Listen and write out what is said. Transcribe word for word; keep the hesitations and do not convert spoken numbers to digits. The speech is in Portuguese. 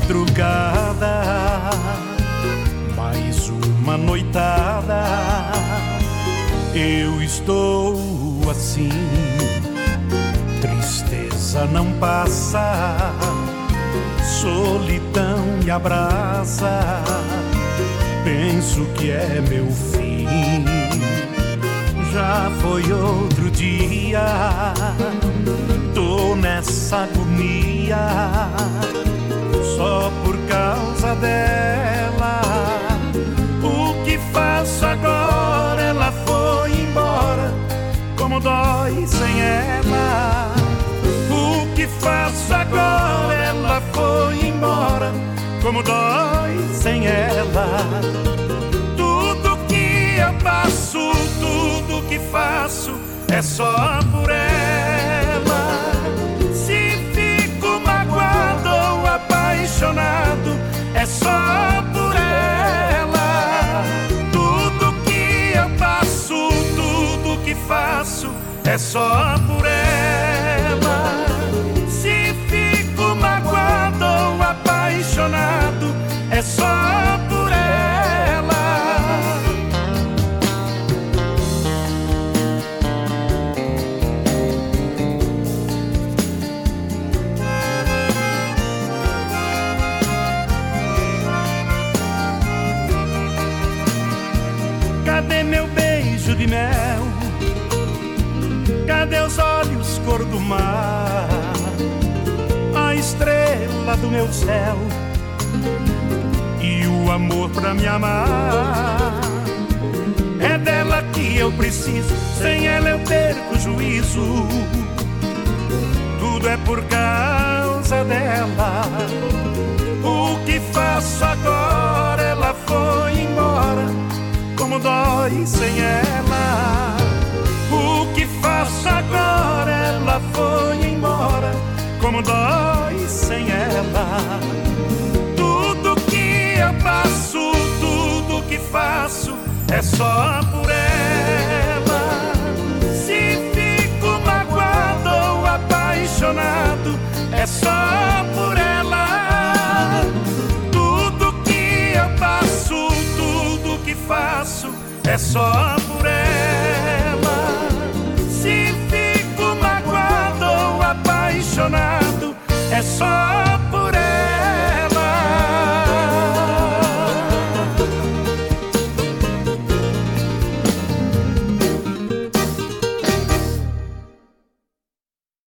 madrugada, mais uma noitada, eu estou assim. Tristeza não passa, solidão me abraça, penso que é meu fim. Já foi outro dia, tô nessa agonia, só por causa dela. O que faço agora? Ela foi embora, como dói sem ela. O que faço agora? Ela foi embora, como dói sem ela. Tudo que eu passo, tudo que faço é só por ela. Se fico magoado ou apaixonado, é só por ela. Tudo que eu passo, tudo que faço é só por ela. Se fico magoado ou apaixonado, é só por ela. Cadê meu beijo de mel? Cadê os olhos cor do mar? A estrela do meu céu e o amor pra me amar. É dela que eu preciso, sem ela eu perco o juízo. Tudo é por causa dela. O que faço agora? Ela foi embora, como dói sem ela. O que faço agora? Ela foi embora, como dói sem ela. Tudo que eu passo, tudo que faço é só por ela. Se fico magoado ou apaixonado, é só por ela. Tudo que eu passo, tudo que faço é só por ela. Se fico magoado ou apaixonado, é só